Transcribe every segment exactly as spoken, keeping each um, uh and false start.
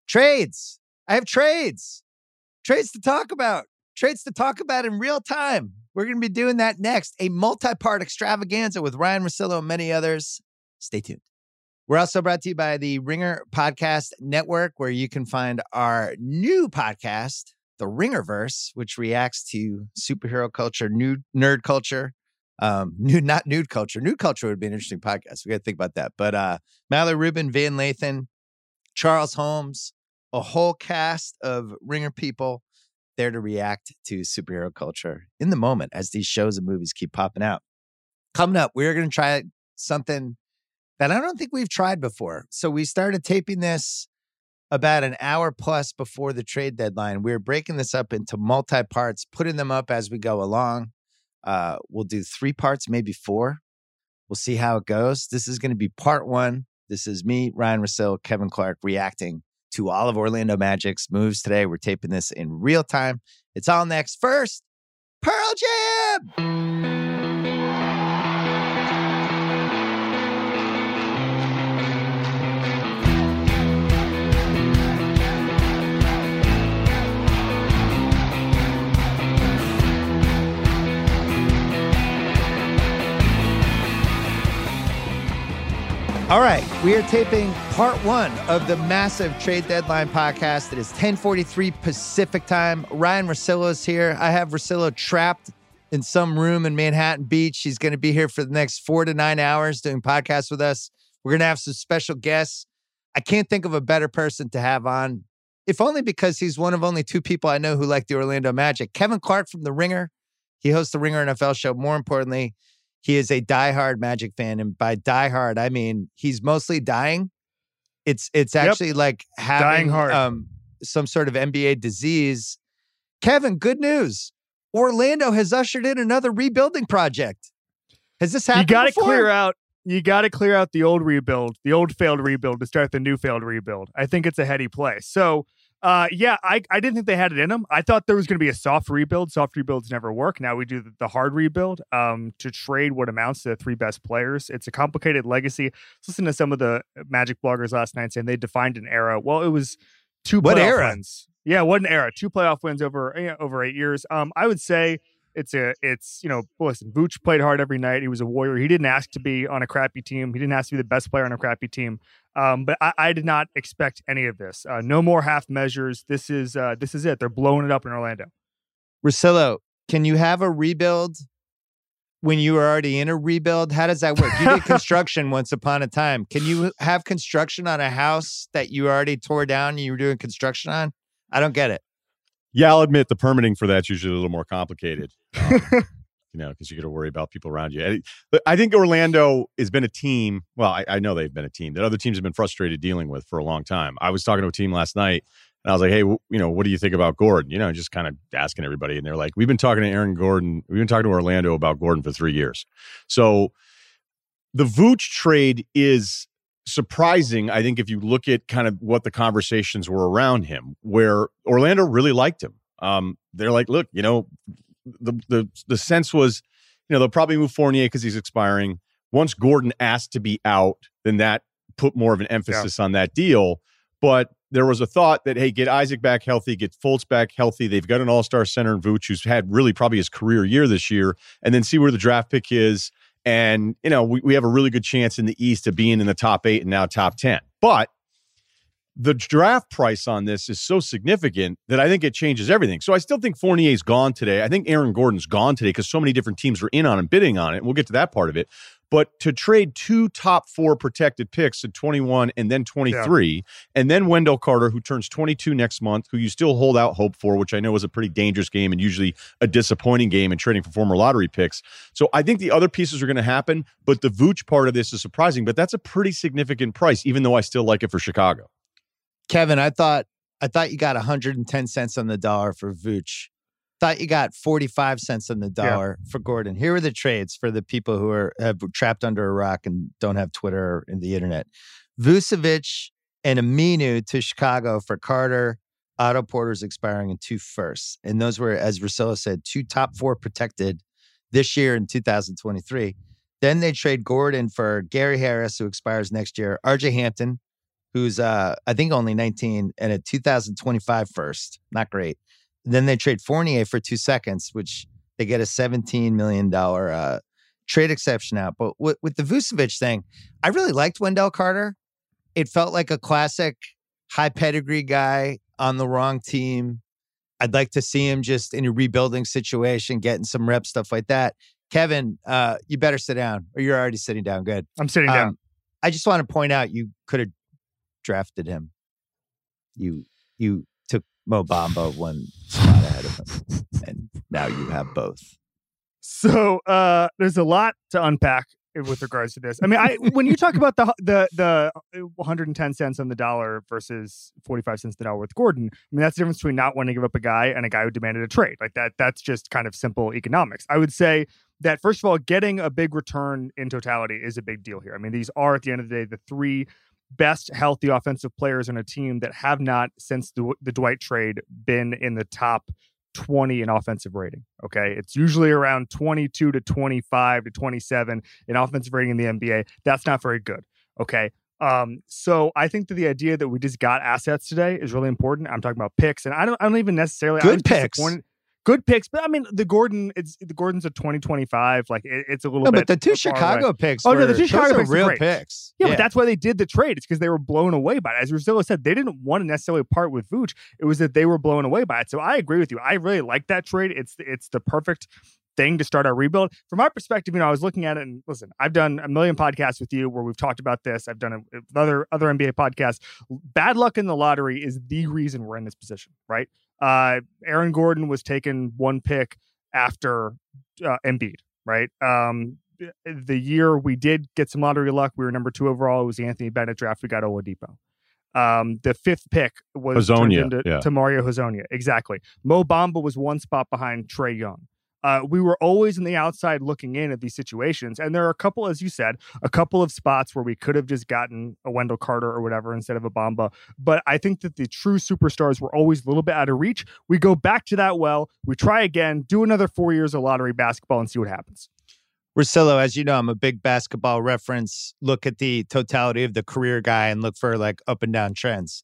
Trades. I have trades. Trades to talk about. Trades to talk about in real time. We're going to be doing that next. A multi-part extravaganza with Ryen Russillo and many others. Stay tuned. We're also brought to you by the Ringer Podcast Network, where you can find our new podcast, The Ringerverse, which reacts to superhero culture, nude, nerd culture. Um, nude, not nude culture. Nude culture would be an interesting podcast. We got to think about that. But uh, Mallory Rubin, Van Lathan, Charles Holmes, a whole cast of Ringer people there to react to superhero culture in the moment as these shows and movies keep popping out. Coming up, we're going to try something that I don't think we've tried before. So we started taping this about an hour plus before the trade deadline. We're breaking this up into multi-parts, putting them up as we go along. Uh, we'll do three parts, maybe four. We'll see how it goes. This is going to be part one. This is me, Ryen Russillo, Kevin Clark, reacting to all of Orlando Magic's moves today. We're taping this in real time. It's all next. First, Pearl Jam! All right, we are taping part one of the massive trade deadline podcast. It is ten forty-three Pacific time. Ryen Russillo is here. I have Russillo trapped in some room in Manhattan Beach. He's going to be here for the next four to nine hours doing podcasts with us. We're going to have some special guests. I can't think of a better person to have on, if only because he's one of only two people I know who like the Orlando Magic. Kevin Clark from The Ringer. He hosts the Ringer N F L show. More importantly, he is a diehard Magic fan, and by diehard, I mean he's mostly dying. It's it's actually yep. like having um, some sort of N B A disease. Kevin, good news. Orlando has ushered in another rebuilding project. Has this happened You got to before? clear out. You got to clear out the old rebuild, the old failed rebuild to start the new failed rebuild. I think it's a heady play. So, uh, yeah, I, I didn't think they had it in them. I thought there was going to be a soft rebuild. Soft rebuilds never work. Now we do the, the hard rebuild um, to trade what amounts to the three best players. It's a complicated legacy. Listen to some of the Magic bloggers last night saying they defined an era. Well, it was two what playoff era? wins. Yeah, what an era. Two playoff wins over you know, over eight years. Um, I would say it's a it's you know listen, Vooch played hard every night. He was a warrior. He didn't ask to be on a crappy team. He didn't ask to be the best player on a crappy team. Um, but I, I did not expect any of this. Uh, no more half measures. This is uh, this is it. They're blowing it up in Orlando. Russillo, can you have a rebuild when you were already in a rebuild? How does that work? You did construction once upon a time. Can you have construction on a house that you already tore down and you were doing construction on? I don't get it. Yeah, I'll admit the permitting for that's usually a little more complicated. Um, you know, because you got to worry about people around you. But I think Orlando has been a team. Well, I, I know they've been a team that other teams have been frustrated dealing with for a long time. I was talking to a team last night, and I was like, "Hey, w- you know, what do you think about Gordon?" You know, just kind of asking everybody, and they're like, "We've been talking to Aaron Gordon. We've been talking to Orlando about Gordon for three years." So the Vooch trade is surprising, I think, if you look at kind of what the conversations were around him, where Orlando really liked him. Um, they're like, look, you know, the the the sense was, you know, they'll probably move Fournier because he's expiring. Once Gordon asked to be out, then that put more of an emphasis yeah. on that deal. But there was a thought that, hey, get Isaac back healthy, get Fultz back healthy. They've got an all-star center in Vooch who's had really probably his career year this year, and then see where the draft pick is. And, you know, we, we have a really good chance in the East of being in the top eight and now top ten. But the draft price on this is so significant that I think it changes everything. So I still think Fournier's gone today. I think Aaron Gordon's gone today because so many different teams were in on and bidding on it. And we'll get to that part of it. But to trade two top four protected picks in twenty-one and then twenty-three, yeah. and then Wendell Carter, who turns twenty-two next month, who you still hold out hope for, which I know is a pretty dangerous game and usually a disappointing game in trading for former lottery picks. So I think the other pieces are going to happen, but the Vooch part of this is surprising. But that's a pretty significant price, even though I still like it for Chicago. Kevin, I thought I thought you got one hundred ten cents on the dollar for Vooch. Thought you got forty-five cents on the dollar yeah. for Gordon. Here are the trades for the people who are have trapped under a rock and don't have Twitter or the internet. Vucevic and Aminu to Chicago for Carter. Otto Porter's expiring in two firsts. And those were, as Russillo said, two top four protected this year in two thousand twenty-three. Then they trade Gordon for Gary Harris, who expires next year. R J Hampton, who's uh, I think only nineteen, and a two thousand twenty-five first. Not great. Then they trade Fournier for two seconds, which they get a seventeen million dollars uh, trade exception out. But with, with the Vucevic thing, I really liked Wendell Carter. It felt like a classic high pedigree guy on the wrong team. I'd like to see him just in a rebuilding situation, getting some reps, stuff like that. Kevin, uh, you better sit down, or you're already sitting down. Good. I'm sitting Um, down. I just want to point out you could have drafted him. You you took Mo Bamba one spot ahead of him, and now you have both. So uh, there's a lot to unpack with regards to this. I mean, I when you talk about the the the one hundred ten cents on the dollar versus forty-five cents on the dollar with Gordon, I mean, that's the difference between not wanting to give up a guy and a guy who demanded a trade. Like that, that's just kind of simple economics. I would say that, first of all, getting a big return in totality is a big deal here. I mean, these are, at the end of the day, the three best healthy offensive players on a team that have not, since the, the Dwight trade, been in the top twenty in offensive rating. Okay. It's usually around twenty-two to twenty-five to twenty-seven in offensive rating in the N B A. That's not very good. Okay. Um, so I think that the idea that we just got assets today is really important. I'm talking about picks, and I don't, I don't even necessarily Good picks. Good picks, but I mean, the Gordon, it's the Gordon's a twenty twenty-five. Like it, it's a little No, bit. but the two far Chicago away. picks. Oh were, no, the two those Chicago are picks are real great. picks. Yeah, but that's why they did the trade. It's because they were blown away by it. As Russillo said, they didn't want to necessarily part with Vooch. It was that they were blown away by it. So I agree with you. I really like that trade. It's it's the perfect thing to start our rebuild. From my perspective, you know, I was looking at it, and listen, I've done a million podcasts with you where we've talked about this. I've done it with other other N B A podcasts. Bad luck in the lottery is the reason we're in this position, right? Uh, Aaron Gordon was taken one pick after uh, Embiid, right? Um, the year we did get some lottery luck, we were number two overall. It was the Anthony Bennett draft. We got Oladipo. Um, the fifth pick was turned Hazonia, into yeah. to Mario Hazonia. Exactly. Mo Bamba was one spot behind Trae Young. Uh, we were always on the outside looking in at these situations. And there are a couple, as you said, a couple of spots where we could have just gotten a Wendell Carter or whatever instead of a Bamba. But I think that the true superstars were always a little bit out of reach. We go back to that well. We try again, do another four years of lottery basketball and see what happens. Russillo, as you know, I'm a big basketball reference. Look at the totality of the career guy and look for like up and down trends.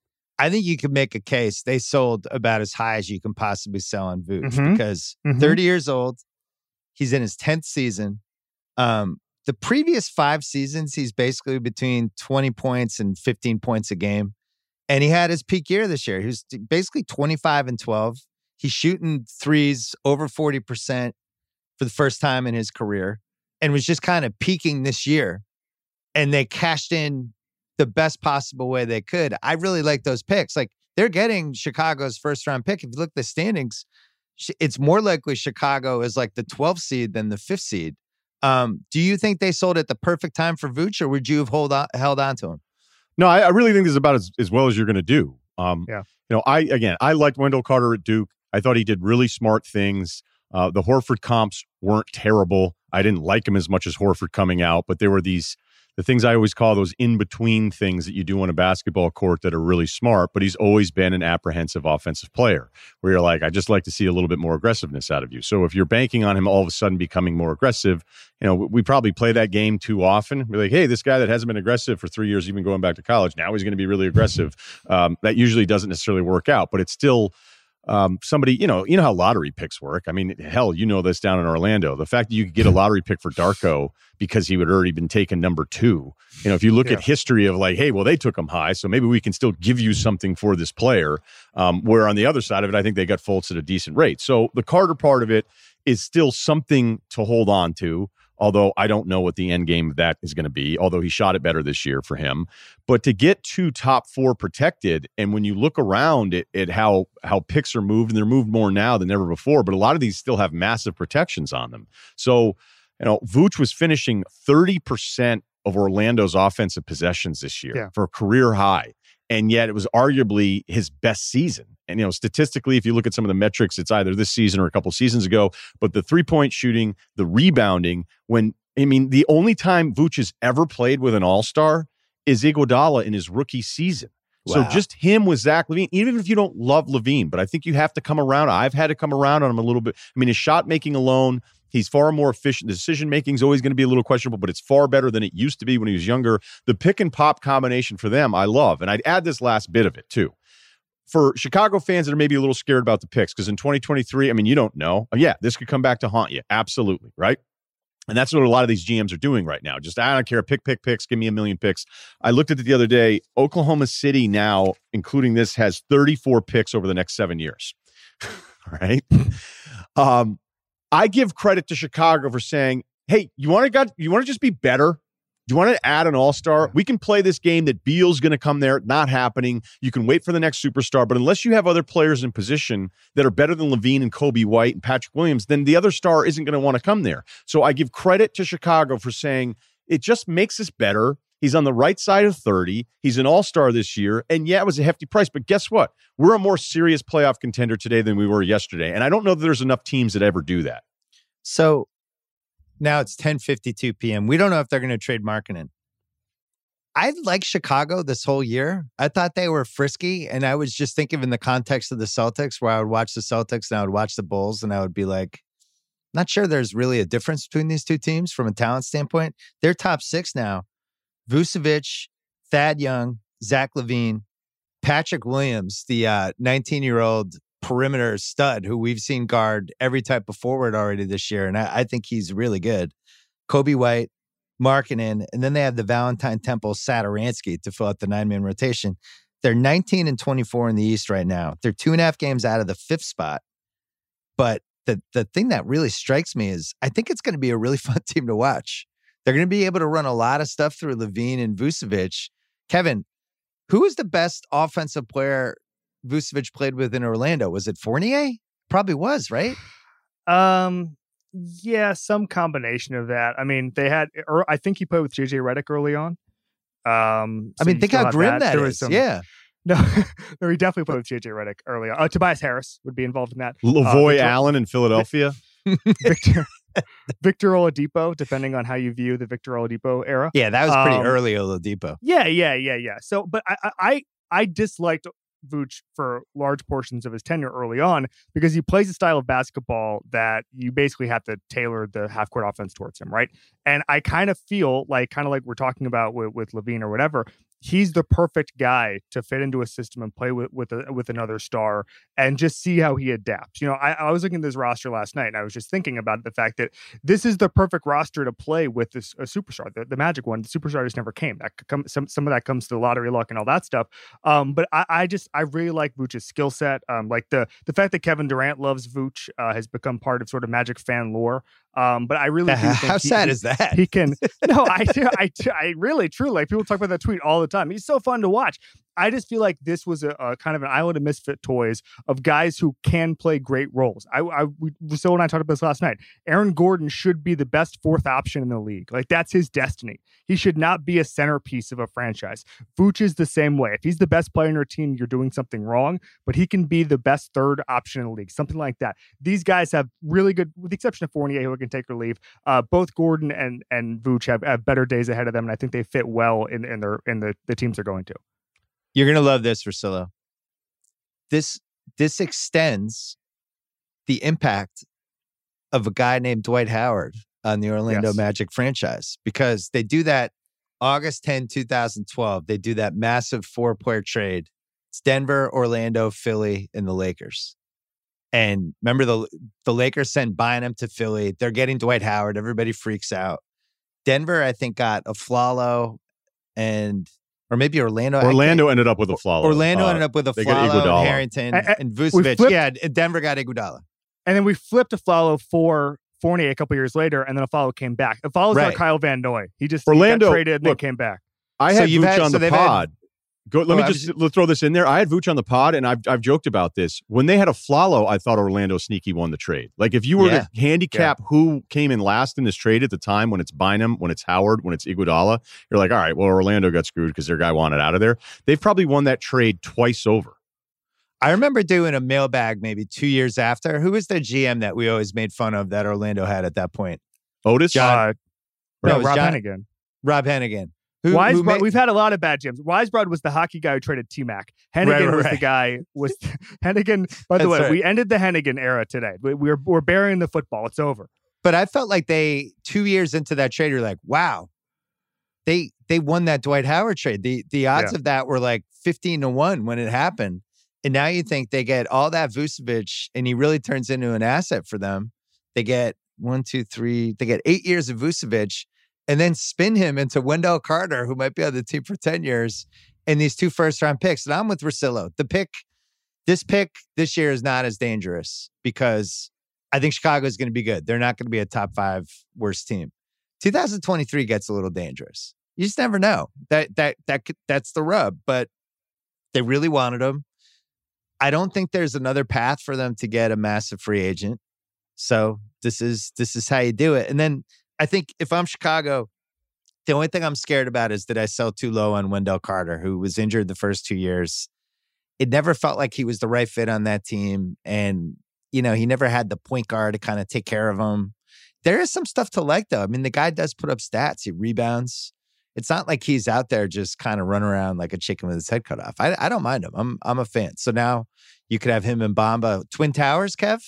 I think you could make a case they sold about as high as you can possibly sell on Vooch Mhm. because Mhm. thirty years old, he's in his tenth season. Um, the previous five seasons, he's basically between twenty points and fifteen points a game. And he had his peak year this year. He was basically twenty-five and twelve. He's shooting threes over forty percent for the first time in his career and was just kind of peaking this year. And they cashed in the best possible way they could. I really like those picks. Like they're getting Chicago's first round pick. If you look at the standings, it's more likely Chicago is like the twelfth seed than the fifth seed. Um, do you think they sold at the perfect time for Vooch, or would you have hold on, held on to him? No, I, I really think this is about as, as well as you're going to do. Um, Yeah. You know, I, again, I liked Wendell Carter at Duke. I thought he did really smart things. Uh, the Horford comps weren't terrible. I didn't like him as much as Horford coming out, but there were these, the things I always call those in-between things that you do on a basketball court that are really smart, but he's always been an apprehensive offensive player where you're like, I just like to see a little bit more aggressiveness out of you. So if you're banking on him all of a sudden becoming more aggressive, you know, we probably play that game too often. We're like, hey, this guy that hasn't been aggressive for three years, even going back to college, now he's going to be really aggressive. Um, that usually doesn't necessarily work out, but it's still Um, somebody, you know, you know how lottery picks work. I mean, hell, you know this down in Orlando. The fact that you could get a lottery pick for Darko because he would already been taken number two. You know, if you look Yeah. at history of like, hey, well, they took him high, so maybe we can still give you something for this player. Um, where on the other side of it, I think they got Fultz at a decent rate. So the Carter part of it is still something to hold on to. Although I don't know what the end game of that is going to be, although he shot it better this year for him. But to get two top four protected, and when you look around at, at how how picks are moved, and they're moved more now than ever before, but a lot of these still have massive protections on them. So, you know, Vooch was finishing thirty percent of Orlando's offensive possessions this year Yeah. for a career high. And yet it was arguably his best season. And, you know, statistically, if you look at some of the metrics, it's either this season or a couple seasons ago, but the three-point shooting, the rebounding, when, I mean, the only time Vooch has ever played with an all-star is Iguodala in his rookie season. So Wow. just him with Zach LaVine, even if you don't love LaVine, but I think you have to come around. I've had to come around on him a little bit. I mean, his shot making alone He's far more efficient. The decision making is always going to be a little questionable, but it's far better than it used to be when he was younger. The pick and pop combination for them, I love. And I'd add this last bit of it too. For Chicago fans that are maybe a little scared about the picks, because in twenty twenty-three, I mean, you don't know. Yeah, this could come back to haunt you. Absolutely, right? And that's what a lot of these G Ms are doing right now. Just, I don't care, pick, pick, picks, give me a million picks. I looked at it the other day. Oklahoma City now, including this, has thirty-four picks over the next seven years. Right? Um, I give credit to Chicago for saying, hey, you want to got you want to just be better? Do you want to add an all-star? We can play this game that Beal's going to come there. Not happening. You can wait for the next superstar. But unless you have other players in position that are better than Levine and Kobe White and Patrick Williams, then the other star isn't going to want to come there. So I give credit to Chicago for saying it just makes us better. He's on the right side of thirty. He's an all-star this year. And yeah, it was a hefty price. But guess what? We're a more serious playoff contender today than we were yesterday. And I don't know that there's enough teams that ever do that. So now it's ten fifty-two p.m. We don't know if they're going to trade Markkanen. I like Chicago this whole year. I thought they were frisky, and I was just thinking in the context of the Celtics, where I would watch the Celtics and I would watch the Bulls, and I would be like, not sure there's really a difference between these two teams from a talent standpoint. They're top six now. Vucevic, Thad Young, Zach LaVine, Patrick Williams, the uh, nineteen-year-old perimeter stud who we've seen guard every type of forward already this year, and I, I think he's really good. Kobe White, Markkanen, and then they have the Valentine Temple Satoransky to fill out the nine-man rotation. They're nineteen and twenty-four in the East right now. They're two and a half games out of the fifth spot. But the, the thing that really strikes me is I think it's going to be a really fun team to watch. They're going to be able to run a lot of stuff through LaVine and Vucevic. Kevin, who is the best offensive player Vucevic played with in Orlando? Was it Fournier? Probably was, right? Um, yeah, some combination of that. I mean, they had, or I think he played with J J Redick early on. Um, so I mean, think how grim that, that is. Some, yeah. No, no, he definitely played with J J Redick early on. Uh, Tobias Harris would be involved in that. Lavoy uh, Allen in Philadelphia. Victor, Victor Oladipo, depending on how you view the Victor Oladipo era. Yeah, that was pretty um, early Oladipo. Yeah, yeah, yeah, yeah. So, but I, I, I disliked Vooch for large portions of his tenure early on because he plays a style of basketball that you basically have to tailor the half-court offense towards him, right? And I kind of feel like, kind of like we're talking about with, with LaVine or whatever, he's the perfect guy to fit into a system and play with with, a, with another star and just see how he adapts. You know, I, I was looking at this roster last night and I was just thinking about the fact that this is the perfect roster to play with this a superstar, the, the Magic one. The superstar just never came. That could come, some some of that comes to the lottery luck and all that stuff. Um, but I, I just I really like Vooch's skill set. Um, like the the fact that Kevin Durant loves Vooch uh, has become part of sort of Magic fan lore. Um, but I really do think how he, sad he, is that? He can no, I do, I do, I really truly like people talk about that tweet all the time. He's so fun to watch. I just feel like this was a, a kind of an island of misfit toys of guys who can play great roles. I, I we, so when I talked about this last night, Aaron Gordon should be the best fourth option in the league. Like that's his destiny. He should not be a centerpiece of a franchise. Vooch is the same way. If he's the best player in your team, you're doing something wrong. But he can be the best third option in the league, something like that. These guys have really good, with the exception of Fournier, who can take or leave. Uh, both Gordon and and Vooch have, have better days ahead of them, and I think they fit well in in their in the the teams they're going to. You're going to love this, Russillo. This this extends the impact of a guy named Dwight Howard on the Orlando yes. Magic franchise because they do that August tenth, twenty twelve. They do that massive four-player trade. It's Denver, Orlando, Philly, and the Lakers. And remember, the the Lakers sent Bynum to Philly. They're getting Dwight Howard. Everybody freaks out. Denver, I think, got a Flalo and... Or maybe Orlando. Orlando ended up with a Flalo. Orlando uh, ended up with a Flalo and Harrington I, I, and Vucevic. Flipped, yeah, and Denver got Iguodala. And then we flipped a Flalo for Fournier a couple years later, and then a Flalo came back. A Flalo's right. not Kyle Van Noy. He just Orlando, he got traded and look, then came back. I so had Vooch had, on so the pod. Had, Go, let oh, me I just was, throw this in there. I had Vooch on the pod, and I've I've joked about this. When they had a Flalo, I thought Orlando sneaky won the trade. Like if you were yeah. to handicap yeah. who came in last in this trade at the time, when it's Bynum, when it's Howard, when it's Iguodala, you're like, all right, well, Orlando got screwed because their guy wanted out of there. They've probably won that trade twice over. I remember doing a mailbag maybe two years after. Who was the G M that we always made fun of that Orlando had at that point? Otis? John, uh, no, no, Rob John, Hennigan. Rob Hennigan. Who, Weisbrod, who made, we've had a lot of bad G Ms. Weisbrod was the hockey guy who traded T-Mac. Hennigan right, right, was right. the guy. Was Hennigan? By the That's way, right. we ended the Hennigan era today. We, we're we're burying the football. It's over. But I felt like they, two years into that trade, you're like, wow, they they won that Dwight Howard trade. The the odds Yeah. of that were like fifteen to one when it happened. And now you think they get all that Vucevic and he really turns into an asset for them. They get one, two, three, they get eight years of Vucevic and then spin him into Wendell Carter, who might be on the team for ten years, and these two first round picks. And I'm with Russillo. The pick, this pick this year is not as dangerous because I think Chicago is going to be good. They're not going to be a top five worst team. two thousand twenty-three gets a little dangerous. You just never know. That that that could- that's the rub. But they really wanted him. I don't think there's another path for them to get a massive free agent. So this is this is how you do it. And then I think if I'm Chicago, the only thing I'm scared about is did I sell too low on Wendell Carter, who was injured the first two years. It never felt like he was the right fit on that team. And, you know, he never had the point guard to kind of take care of him. There is some stuff to like, though. I mean, the guy does put up stats. He rebounds. It's not like he's out there just kind of running around like a chicken with his head cut off. I, I don't mind him. I'm I'm a fan. So now you could have him and Bamba. Twin Towers, Kev?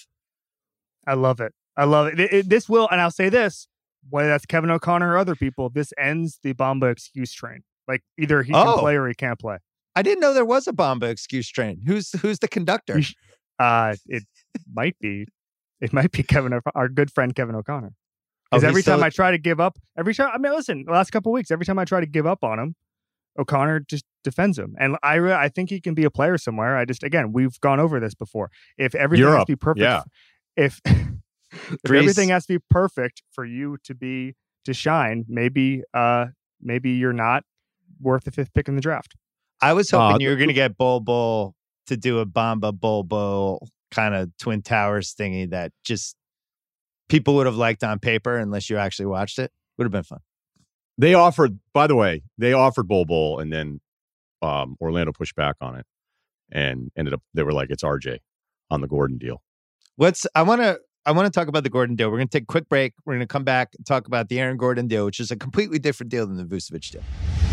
I love it. I love it. It- it- This will, and I'll say this, whether that's Kevin O'Connor or other people, this ends the Bamba excuse train. Like either he Oh. can play or he can't play. I didn't know there was a Bamba excuse train. Who's who's the conductor? You sh- Uh, it might be, it might be Kevin, O- our good friend Kevin O'Connor. Because Oh, he's every time still- I try to give up, every time, I mean, listen, the last couple of weeks, every time I try to give up on him, O'Connor just defends him. And I re- I think he can be a player somewhere. I just, again, we've gone over this before. If everything has Europe, to be perfect, yeah. if, if Greece. everything has to be perfect for you to be, to shine, maybe, uh, maybe you're not worth the fifth pick in the draft. I was hoping Uh, you were going to get Bol Bol to do a Bamba Bol Bol kind of Twin Towers thingy that just people would have liked on paper unless you actually watched it. Would have been fun. They offered, by the way, they offered Bol Bol, and then um, Orlando pushed back on it, and ended up they were like, "It's R J on the Gordon deal." Let's. I want to. I want to talk about the Gordon deal. We're going to take a quick break. We're going to come back and talk about the Aaron Gordon deal, which is a completely different deal than the Vucevic deal.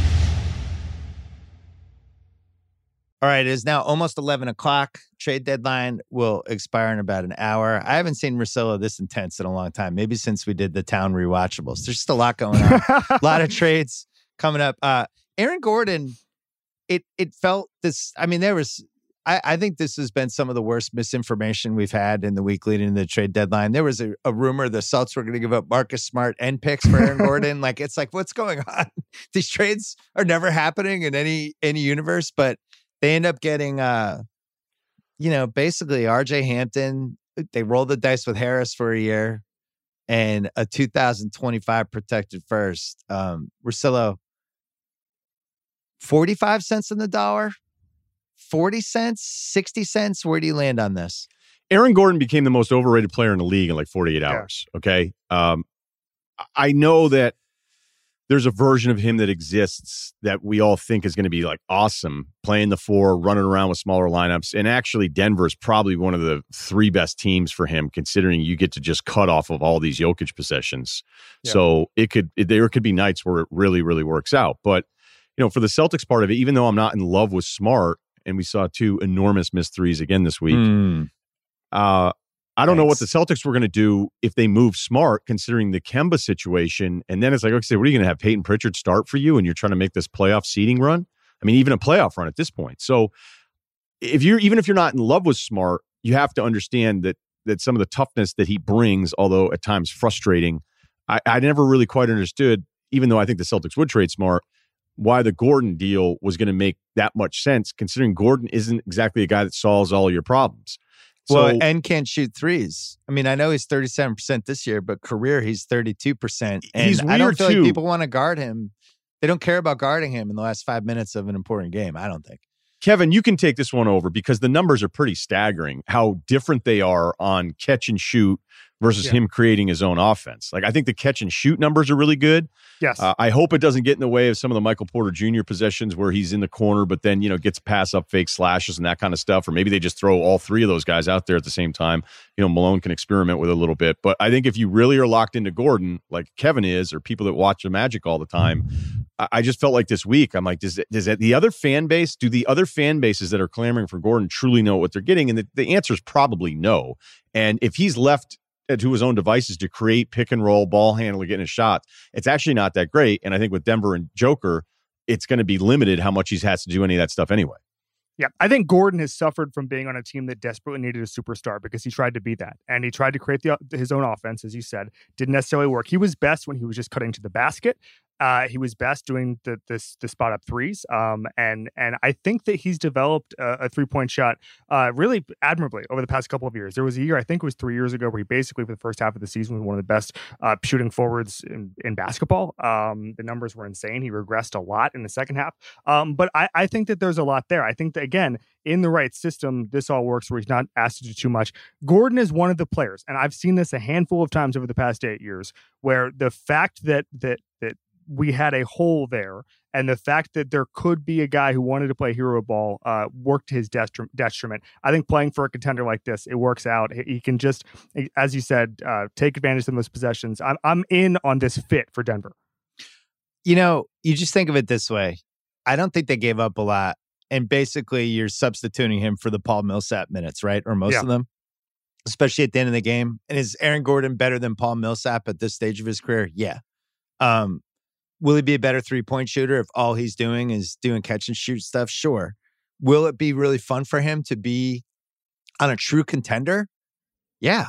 All right, it is now almost eleven o'clock. Trade deadline will expire in about an hour. I haven't seen Russillo this intense in a long time, maybe since we did the Town Rewatchables. There's just a lot going on. A lot of trades coming up. Uh, Aaron Gordon, it it felt this, I mean, there was, I, I think this has been some of the worst misinformation we've had in the week leading to the trade deadline. There was a, a rumor the Celtics were going to give up Marcus Smart and picks for Aaron Gordon. Like, it's like, what's going on? These trades are never happening in any any universe, but they end up getting, uh, you know, basically R J Hampton. They rolled the dice with Harris for a year and a two thousand twenty-five protected first. Um, Russillo, forty-five cents on the dollar, forty cents, sixty cents. Where do you land on this? Aaron Gordon became the most overrated player in the league in like forty-eight hours. Okay. Um, I know that there's a version of him that exists that we all think is going to be like awesome, playing the four, running around with smaller lineups. And actually, Denver is probably one of the three best teams for him, considering you get to just cut off of all these Jokic possessions. Yeah. So it could, it, there could be nights where it really, really works out. But, you know, for the Celtics part of it, even though I'm not in love with Smart, and we saw two enormous missed threes again this week, Mm. uh, I don't know what Thanks. the Celtics were going to do if they move Smart, considering the Kemba situation. And then it's like, okay, what are you going to have Peyton Pritchard start for you? And you're trying to make this playoff seeding run? I mean, even a playoff run at this point. So if you're, even if you're not in love with Smart, you have to understand that, that some of the toughness that he brings, although at times frustrating, I, I never really quite understood, even though I think the Celtics would trade Smart, why the Gordon deal was going to make that much sense, considering Gordon isn't exactly a guy that solves all your problems. Well, So- and can't shoot threes. I mean, I know he's thirty-seven percent this year, but career he's thirty-two percent. And He's I don't weird, feel too. like people want to guard him. They don't care about guarding him in the last five minutes of an important game. I don't think. Kevin, you can take this one over because the numbers are pretty staggering how different they are on catch and shoot versus Yeah. him creating his own offense. Like, I think the catch and shoot numbers are really good. Yes. Uh, I hope it doesn't get in the way of some of the Michael Porter Junior possessions where he's in the corner, but then, you know, gets pass up fake slashes and that kind of stuff. Or maybe they just throw all three of those guys out there at the same time. You know, Malone can experiment with it a little bit. But I think if you really are locked into Gordon, like Kevin is, or people that watch the Magic all the time, I, I just felt like this week, I'm like, does, does that, the other fan base, do the other fan bases that are clamoring for Gordon truly know what they're getting? And the, the answer is probably no. And if he's left to his own devices to create pick and roll, ball handling, getting his shots. It's actually not that great. And I think with Denver and Joker, it's going to be limited how much he has to do any of that stuff anyway. Yeah, I think Gordon has suffered from being on a team that desperately needed a superstar because he tried to be that. And he tried to create the, his own offense, as you said. Didn't necessarily work. He was best when he was just cutting to the basket. Uh, he was best doing the this the spot up threes, um, and and I think that he's developed a, a three point shot uh, really admirably over the past couple of years. There was a year, I think it was three years ago, where he basically for the first half of the season was one of the best uh, shooting forwards in, in basketball. Um, the numbers were insane. He regressed a lot in the second half, um, but I, I think that there's a lot there. I think that again, in the right system, this all works where he's not asked to do too much. Gordon is one of the players, and I've seen this a handful of times over the past eight years, where the fact that that that we had a hole there, and the fact that there could be a guy who wanted to play hero ball uh, worked to his destri- detriment. I think playing for a contender like this, it works out. He can just, as you said, uh, take advantage of those possessions. I'm I'm in on this fit for Denver. You know, you just think of it this way. I don't think they gave up a lot, and basically you're substituting him for the Paul Millsap minutes, right? Or most yeah. of them, especially at the end of the game. And is Aaron Gordon better than Paul Millsap at this stage of his career? Yeah. Um, Will he be a better three-point shooter if all he's doing is doing catch-and-shoot stuff? Sure. Will it be really fun for him to be on a true contender? Yeah.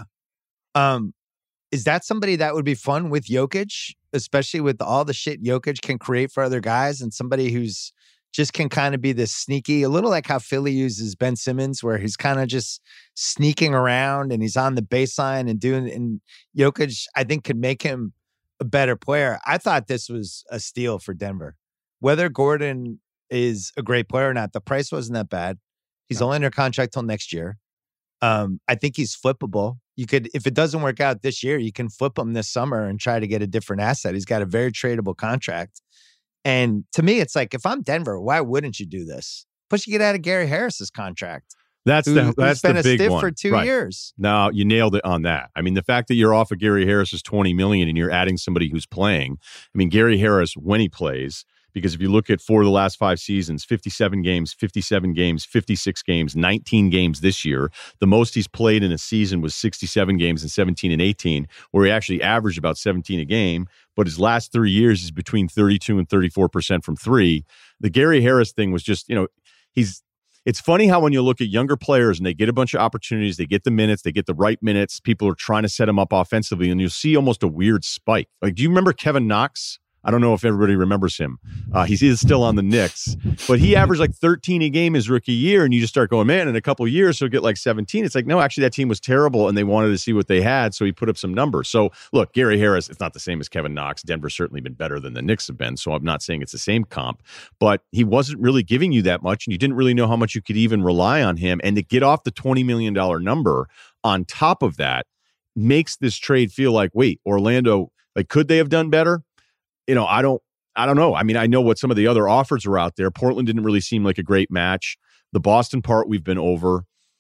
Um, is that somebody that would be fun with Jokic, especially with all the shit Jokic can create for other guys, and somebody who's just can kind of be this sneaky, a little like how Philly uses Ben Simmons, where he's kind of just sneaking around and he's on the baseline and doing, and Jokic, I think, could make him a better player. I thought this was a steal for Denver. Whether Gordon is a great player or not, the price wasn't that bad. He's no. only under contract till next year. Um, I think he's flippable. You could, if it doesn't work out this year, you can flip him this summer and try to get a different asset. He's got a very tradable contract. And to me, it's like, if I'm Denver, why wouldn't you do this? Plus, you get out of Gary Harris's contract. That's who, the that's been the a big stiff one. for two right. years. No, you nailed it on that. I mean, the fact that you're off of Gary Harris's twenty million and you're adding somebody who's playing. I mean, Gary Harris, when he plays, because if you look at four of the last five seasons, fifty-seven games, fifty-seven games, fifty-six games, nineteen games this year. The most he's played in a season was sixty-seven games and seventeen and eighteen, where he actually averaged about seventeen a game. But his last three years is between thirty-two and thirty-four percent from three. The Gary Harris thing was just, you know, he's. It's funny how when you look at younger players and they get a bunch of opportunities, they get the minutes, they get the right minutes, people are trying to set them up offensively, and you'll see almost a weird spike. Like, do you remember Kevin Knox? I don't know if everybody remembers him. Uh, he is still on the Knicks, but he averaged like thirteen a game his rookie year, and you just start going, man, in a couple of years, he'll get like seventeen. It's like, no, actually, that team was terrible, and they wanted to see what they had, so he put up some numbers. So, look, Gary Harris, it's not the same as Kevin Knox. Denver's certainly been better than the Knicks have been, so I'm not saying it's the same comp, but he wasn't really giving you that much, and you didn't really know how much you could even rely on him, and to get off the twenty million dollars number on top of that makes this trade feel like, wait, Orlando, like, could they have done better? You know, I don't, I don't know. I mean, I know what some of the other offers are out there. Portland didn't really seem like a great match. The Boston part we've been over.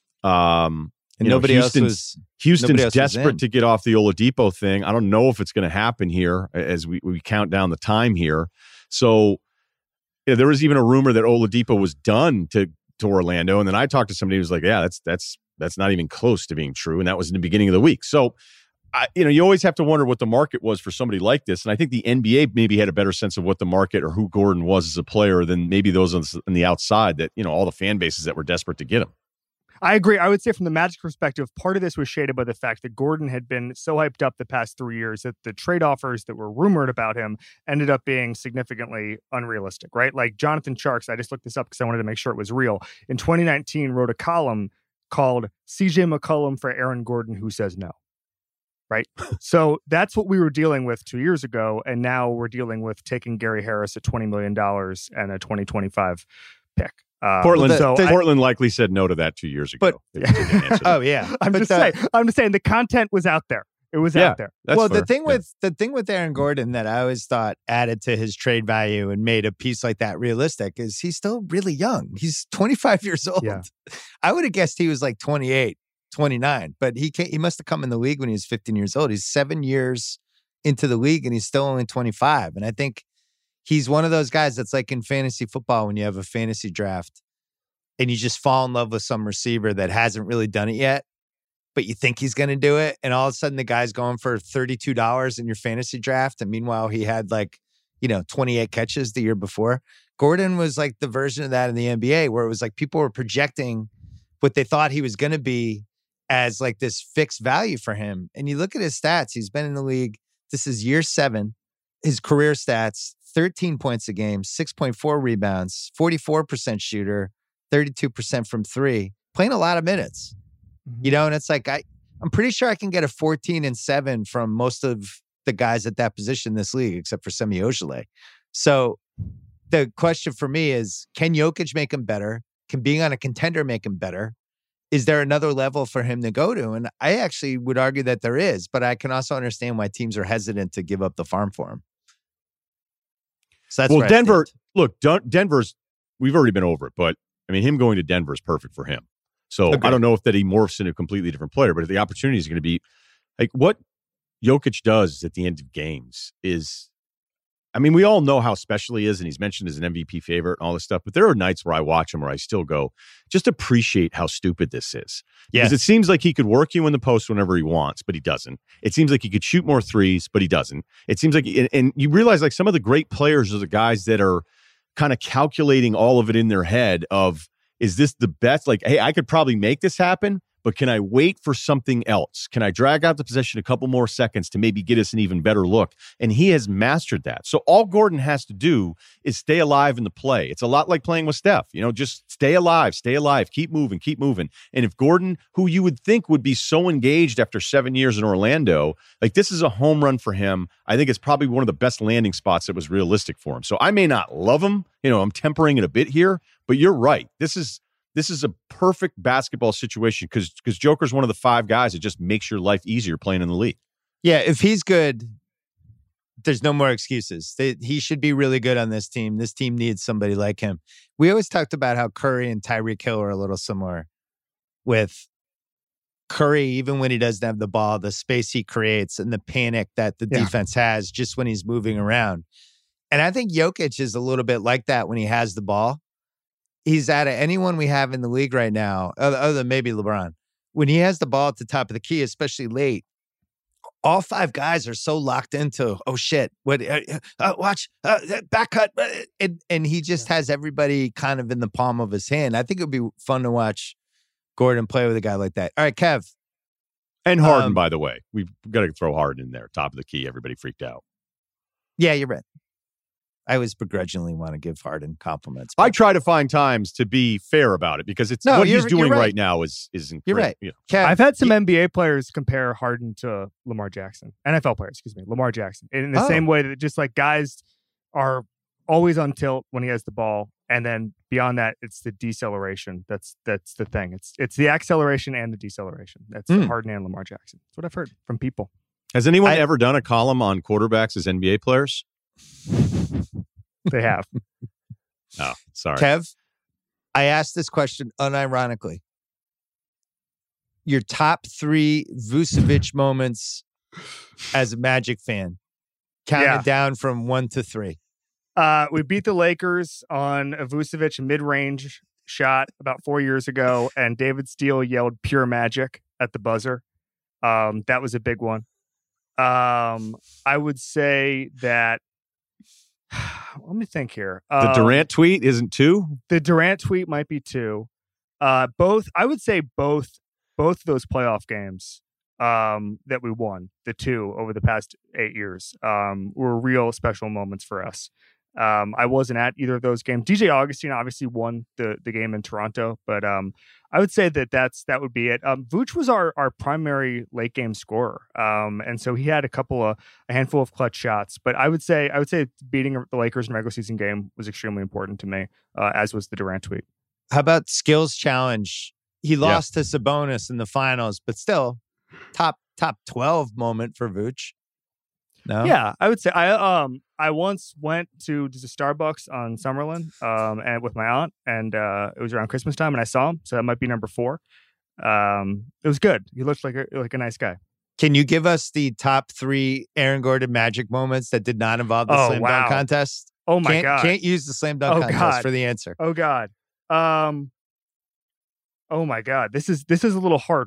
Um, and nobody know, else was. Houston's nobody else desperate was to get off the Oladipo thing. I don't know if it's going to happen here as we, we count down the time here. So yeah, there was even a rumor that Oladipo was done to to Orlando, and then I talked to somebody who was like, "Yeah, that's that's that's not even close to being true," and that was in the beginning of the week. So. I, you know, you always have to wonder what the market was for somebody like this. And I think the N B A maybe had a better sense of what the market or who Gordon was as a player than maybe those on the, on the outside that, you know, all the fan bases that were desperate to get him. I agree. I would say from the Magic's perspective, part of this was shaded by the fact that Gordon had been so hyped up the past three years that the trade offers that were rumored about him ended up being significantly unrealistic, right? Like Jonathan Sharks, I just looked this up because I wanted to make sure it was real. In twenty nineteen, wrote a column called C J McCollum for Aaron Gordon, Who Says No. Right. So that's what we were dealing with two years ago. And now we're dealing with taking Gary Harris at twenty million dollars and a twenty twenty-five pick. Uh, Portland, so the, I, Portland likely said no to that two years ago. But, oh, yeah. I'm but just the, saying, I'm just saying the content was out there. It was yeah, out there. Well, fair. the thing yeah. with the thing with Aaron Gordon that I always thought added to his trade value and made a piece like that realistic is he's still really young. He's twenty-five years old. Yeah. I would have guessed he was like twenty-eight. twenty-nine, but he came, he must have come in the league when he was fifteen years old. He's seven years into the league and he's still only twenty-five. And I think he's one of those guys that's like in fantasy football when you have a fantasy draft and you just fall in love with some receiver that hasn't really done it yet. but you think he's going to do it. And all of a sudden the guy's going for thirty-two dollars in your fantasy draft. And meanwhile, he had like, you know, twenty-eight catches the year before. Gordon was like the version of that in the N B A where it was like people were projecting what they thought he was going to be as like this fixed value for him. And you look at his stats, he's been in the league. This is year seven. His career stats, thirteen points a game, six point four rebounds, forty-four percent shooter, thirty-two percent from three, playing a lot of minutes. You know, and it's like, I, I'm pretty sure I can get a fourteen and seven from most of the guys at that position in this league, except for Semi Ojeleye. So the question for me is, can Jokic make him better? Can being on a contender make him better? Is there another level for him to go to? And I actually would argue that there is, but I can also understand why teams are hesitant to give up the farm for him. So that's well, Denver, look, Denver's, we've already been over it, but I mean, him going to Denver is perfect for him. So okay. I don't know if that he morphs into a completely different player, but the opportunity is going to be like what Jokic does at the end of games is, I mean, we all know how special he is, and he's mentioned as an M V P favorite and all this stuff, but there are nights where I watch him where I still go, just appreciate how stupid this is. Yeah. Because it seems like he could work you in the post whenever he wants, but he doesn't. It seems like he could shoot more threes, but he doesn't. It seems like, and, and you realize like some of the great players are the guys that are kind of calculating all of it in their head of, is this the best? Like, hey, I could probably make this happen, but can I wait for something else? Can I drag out the possession a couple more seconds to maybe get us an even better look? And he has mastered that. So all Gordon has to do is stay alive in the play. It's a lot like playing with Steph. You know, just stay alive, stay alive, keep moving, keep moving. And if Gordon, who you would think would be so engaged after seven years in Orlando, like this is a home run for him. I think it's probably one of the best landing spots that was realistic for him. So I may not love him. You know, I'm tempering it a bit here, but you're right. This is This is a perfect basketball situation because because Joker's one of the five guys that just makes your life easier playing in the league. Yeah, if he's good, there's no more excuses. They, he should be really good on this team. This team needs somebody like him. We always talked about how Curry and Tyreek Hill are a little similar. With Curry, even when he doesn't have the ball, the space he creates and the panic that the yeah. defense has just when he's moving around. And I think Jokic is a little bit like that when he has the ball. He's out of anyone we have in the league right now, other, other than maybe LeBron. When he has the ball at the top of the key, especially late, all five guys are so locked into, oh shit, what? Uh, uh, watch, uh, back cut. Uh, and, and he just has everybody kind of in the palm of his hand. I think it would be fun to watch Gordon play with a guy like that. All right, Kev. And Harden, um, by the way. We've got to throw Harden in there, top of the key. Everybody freaked out. Yeah, you're right. I always begrudgingly want to give Harden compliments. I try to find times to be fair about it because it's no, what he's doing right. right now is is incredible. You're right. You know. Kev, I've had some you, N B A players compare Harden to Lamar Jackson. N F L players, excuse me, Lamar Jackson. In the oh. same way that just like guys are always on tilt when he has the ball, and then beyond that, it's the deceleration. That's that's the thing. It's it's the acceleration and the deceleration. That's mm. Harden and Lamar Jackson. That's what I've heard from people. Has anyone I, ever done a column on quarterbacks as N B A players? They have. Oh, sorry. Kev, I asked this question unironically. Your top three Vucevic moments as a Magic fan. Count yeah. it down from one to three. Uh, we beat the Lakers on a Vucevic mid-range shot about four years ago, and David Steele yelled pure magic at the buzzer. Um, that was a big one. Um, I would say that let me think here. The um, Durant tweet isn't two? The Durant tweet might be two. Uh, both, I would say both, both of those playoff games um, that we won, the two over the past eight years, um, were real special moments for us. Um, I wasn't at either of those games. D J Augustine obviously won the the game in Toronto, but um, I would say that that's that would be it. Um, Vooch was our our primary late game scorer, um, and so he had a couple of a handful of clutch shots. But I would say I would say beating the Lakers in a regular season game was extremely important to me, uh, as was the Durant tweet. How about skills challenge? He lost yeah. to Sabonis in the finals, but still top top twelve moment for Vooch. No? Yeah, I would say I um I once went to just a Starbucks on Summerlin um and with my aunt, and uh, it was around Christmas time, and I saw him, so that might be number four. Um, it was good. He looked like a like a nice guy. Can you give us the top three Aaron Gordon Magic moments that did not involve the oh, slam wow. dunk contest? Oh my can't, god! Can't use the slam dunk oh, contest god. for the answer. Oh god. Um. Oh my god. This is this is a little harder.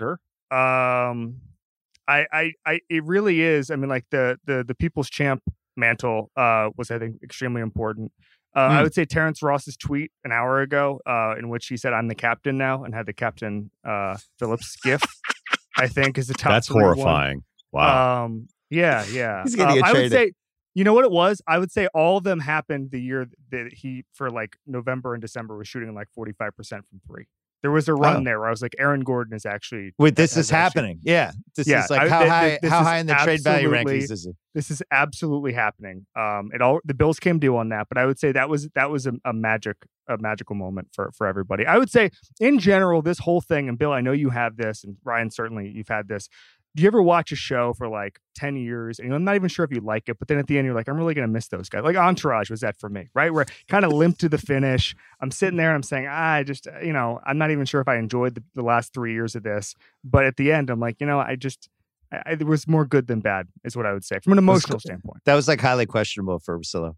Um, I, I, I, it really is. I mean, like the the the People's Champ mantle uh, was, I think, extremely important. Uh, Mm. I would say Terrence Ross's tweet an hour ago, uh, in which he said, "I'm the captain now," and had the Captain uh, Phillips gif. I think is the top. That's three horrifying. one. Wow. Um, yeah, yeah. He's gonna Um, get I would traded. say, you know what it was? I would say all of them happened the year that he, for like November and December, was shooting like forty-five percent from three. There was a run Oh. there where I was like, Aaron Gordon is actually. Wait, this has is actually- happening. Yeah. This Yeah, is like I- how th- high th- this how is high in the trade value absolutely- rankings is he? This is absolutely happening. Um, it all the Bills came due on that, but I would say that was that was a, a magic a magical moment for for everybody. I would say in general, this whole thing, and Bill, I know you have this, and Ryan, certainly you've had this. Do you ever watch a show for like ten years and I'm not even sure if you like it, but then at the end you're like, I'm really going to miss those guys. Like Entourage was that for me, right? Where kind of limp to the finish. I'm sitting there and I'm saying, ah, I just, you know, I'm not even sure if I enjoyed the, the last three years of this, but at the end I'm like, you know, I just, I, I, there was more good than bad is what I would say from an emotional Let's go- standpoint. That was like highly questionable for Russillo.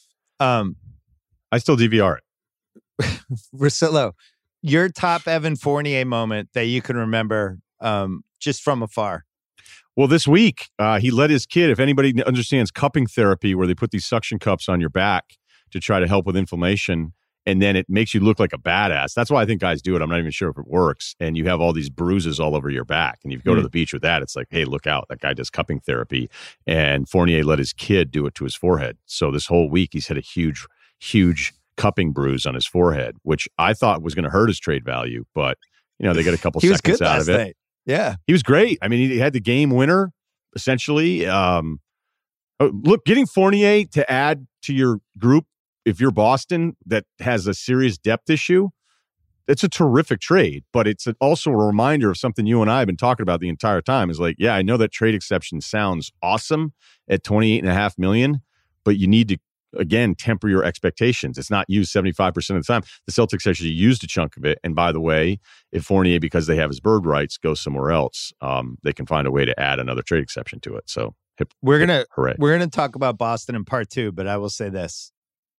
Um, I still D V R it. Russillo, your top Evan Fournier moment that you can remember, um, just from afar. Well, this week, uh, he let his kid, if anybody understands cupping therapy, where they put these suction cups on your back to try to help with inflammation, and then it makes you look like a badass. That's why I think guys do it. I'm not even sure if it works. And you have all these bruises all over your back. And you go Mm. to the beach with that, it's like, hey, look out. That guy does cupping therapy. And Fournier let his kid do it to his forehead. So this whole week, he's had a huge, huge cupping bruise on his forehead, which I thought was going to hurt his trade value. But, you know, they got a couple He was seconds good out last of it. night. Yeah. He was great. I mean, he had the game winner, essentially. Um, oh, look, getting Fournier to add to your group, if you're Boston, that has a serious depth issue, it's a terrific trade. But it's also a reminder of something you and I have been talking about the entire time. Is like, yeah, I know that trade exception sounds awesome at twenty-eight and a half million, but you need to, again, temper your expectations. It's not used seventy-five percent of the time. The Celtics actually used a chunk of it. And by the way, if Fournier, because they have his bird rights, goes somewhere else, um, they can find a way to add another trade exception to it. So hip, We're hip, gonna hooray. we're gonna talk about Boston in part two, but I will say this.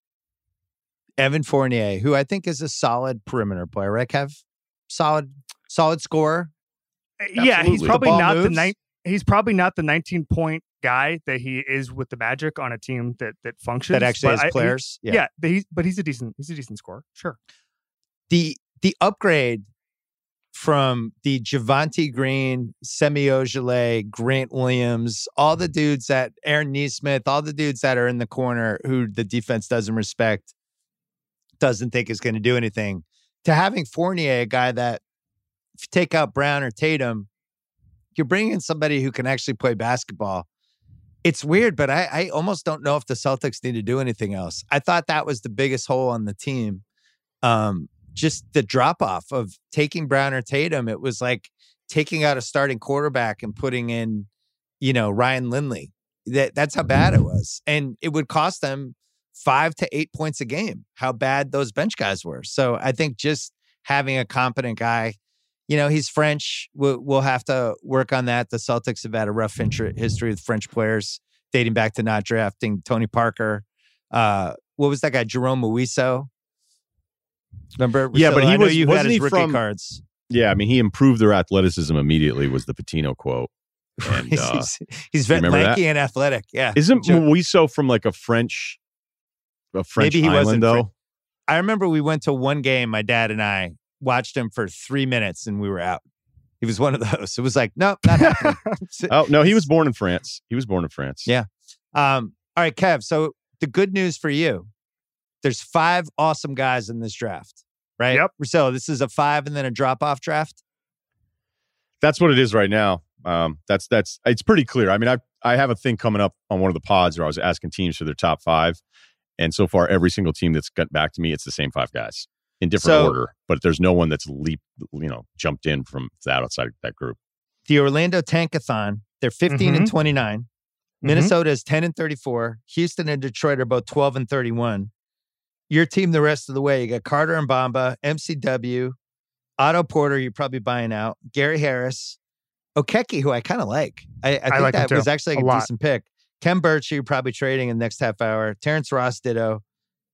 Evan Fournier, who I think is a solid perimeter player, right, Kev? Solid, solid scorer. Yeah, he's Absolutely. probably The ball not the moves. nine. He's probably not the nineteen point guy that he is with the Magic on a team that that functions. That actually but has I- he- players. yeah, but he's but he's a decent he's a decent scorer. Sure. The the upgrade from the Javonte Green, Semi Ojeleye, Grant Williams, all the dudes that Aaron Nesmith, all the dudes that are in the corner who the defense doesn't respect, doesn't think is going to do anything, to having Fournier, a guy that if you take out Brown or Tatum, you're bringing in somebody who can actually play basketball. It's weird, but I, I almost don't know if the Celtics need to do anything else. I thought that was the biggest hole on the team. Um, just the drop off of taking Brown or Tatum. It was like taking out a starting quarterback and putting in, you know, Ryan Lindley. That that's how bad it was. And it would cost them five to eight points a game, how bad those bench guys were. So I think just having a competent guy, you know, he's French. We'll, we'll have to work on that. The Celtics have had a rough intri- history with French players dating back to not drafting Tony Parker. Uh, what was that guy? Jerome Muiso. Remember? Yeah, but Russillo? he I know was- you had wasn't his he rookie from- cards. Yeah, I mean, he improved their athleticism immediately was the Patino quote. And, he's uh, he's, he's very remember lanky that? and athletic. Yeah. isn't Joe- Muiso from like a French, a French Maybe he island, wasn't though? French. I remember we went to one game, my dad and I watched him for three minutes and we were out. He was one of those. It was like, nope, not happening. Oh, no, he was born in France. He was born in France. Yeah. Um, all right, Kev. So the good news for you, there's five awesome guys in this draft, right? Yep. So this is a five and then a drop-off draft? That's what it is right now. Um, that's that's it's pretty clear. I mean, I I have a thing coming up on one of the pods where I was asking teams for their top five, and so far every single team that's got back to me, it's the same five guys in different So- order. But there's no one that's leaped, you know, jumped in from that outside of that group. The Orlando Tankathon, they're fifteen and twenty-nine. Minnesota is ten and thirty-four. Houston and Detroit are both twelve and thirty-one. Your team the rest of the way, you got Carter and Bamba, M C W, Otto Porter, you're probably buying out, Gary Harris, Okeke, who I kind of like. I, I think like him that too. was actually A a, lot. decent pick. Ken Birch, you're probably trading in the next half hour. Terrence Ross, ditto.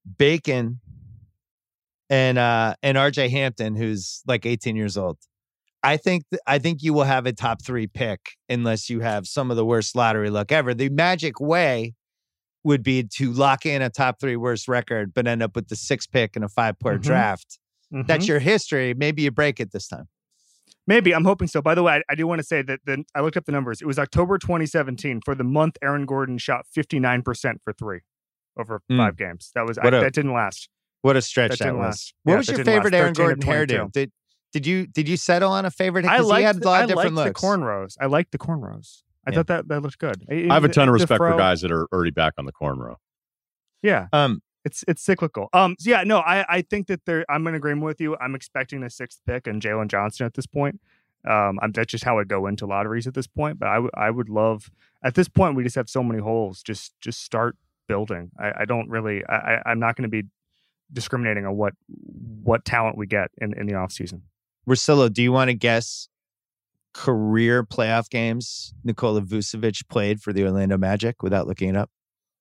Bacon, and uh, and R J Hampton, who's like eighteen years old. I think th- I think you will have a top three pick unless you have some of the worst lottery luck ever. The magic way would be to lock in a top three worst record, but end up with the sixth pick in a five-player Mm-hmm. draft. Mm-hmm. That's your history. Maybe you break it this time. Maybe. I'm hoping so. By the way, I, I do want to say that the, I looked up the numbers. It was October twenty seventeen. For the month, Aaron Gordon shot fifty-nine percent for three over Mm. five games. That was I, What a- that didn't last. What a stretch That that, didn't was. last. What Yeah, was that your didn't favorite last. Aaron thirteen or Gordon hairdo? twenty-two. Did did you did you settle on a favorite? I 'Cause he liked, had a lot I of different liked the looks. cornrows. I liked the cornrows. I Yeah. thought that that looked good. I have a ton of The respect for fro- guys that are already back on the cornrow. Yeah. Um, It's it's cyclical. Um. So yeah. No. I I think that there. I'm in agreement with you. I'm expecting the sixth pick and Jalen Johnson at this point. Um. I'm, that's just how I go into lotteries at this point. But I would I would love at this point we just have so many holes. Just just start building. I, I don't really. I I- I'm not going to be discriminating on what what talent we get in in the off season. Russillo, do you want to guess career playoff games Nikola Vucevic played for the Orlando Magic without looking it up?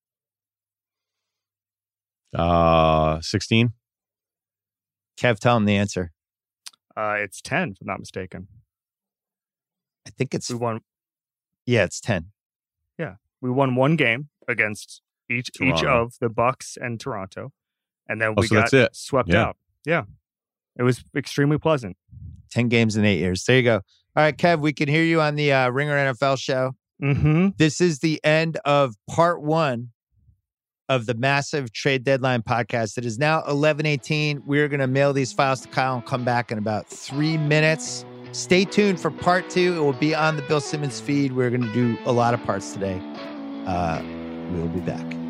Uh, sixteen. Kev, tell him the answer. Uh. It's ten, if I'm not mistaken. I think it's We won. yeah, it's ten. We won one game against each each Toronto. of the Bucks and Toronto, and then Oh, we so got that's it. swept Yeah. out. Yeah, it was extremely pleasant. ten games in eight years. There you go. All right, Kev, we can hear you on the uh, Ringer N F L show. Mm-hmm. This is the end of part one of the massive trade deadline podcast. It is now eleven eighteen. We're going to mail these files to Kyle and come back in about three minutes. Stay tuned for part two. It will be on the Bill Simmons feed. We're going to do a lot of parts today. Uh, we'll be back.